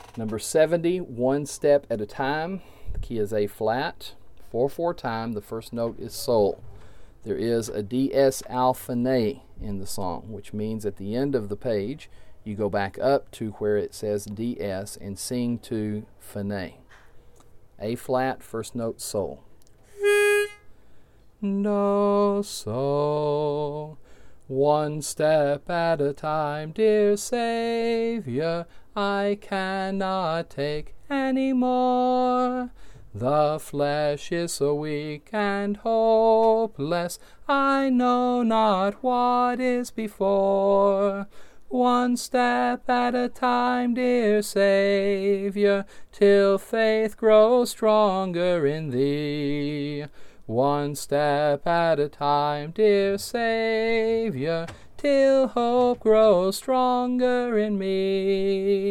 Number 70, One Step at a Time. The key is A flat. 4/4 time. The first note is sol. There is a DS al fane in the song, which means at the end of the page you go back up to where it says DS and sing to fane. A flat, first note sol. Do, sol. One step at a time, dear Savior, I cannot take any more. The flesh is so weak and hopeless, I know not what is before. One step at a time, dear Savior, till faith grows stronger in Thee. One step at a time, dear Savior, till hope grows stronger in me.